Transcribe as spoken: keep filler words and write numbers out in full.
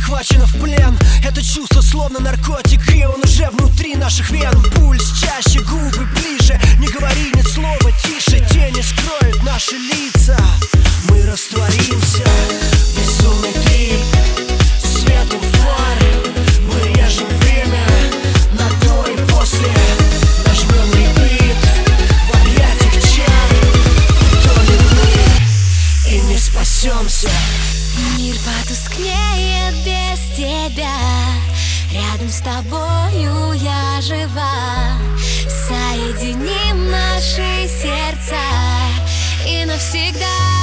захвачено в плен. Это чувство словно наркотик, и он уже внутри наших вен. Пульс чаще, губы ближе, не говори ни слова тише. Тени скроют наши лица, мы растворимся. Безумный трип, свету фар. Мы режем время на до и после. Нажмем репит в объятиях чар. Утонем мы и не спасемся. Мир потускнеет без тебя. Рядом с тобою я жива. Соединим наши сердца и навсегда.